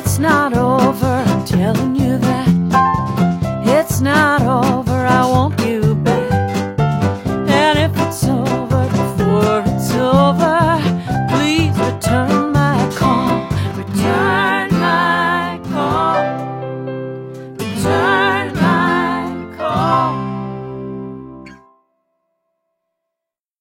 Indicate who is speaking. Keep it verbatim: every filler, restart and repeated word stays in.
Speaker 1: It's not over, I'm telling you that. It's not over, I want you back. And if it's over,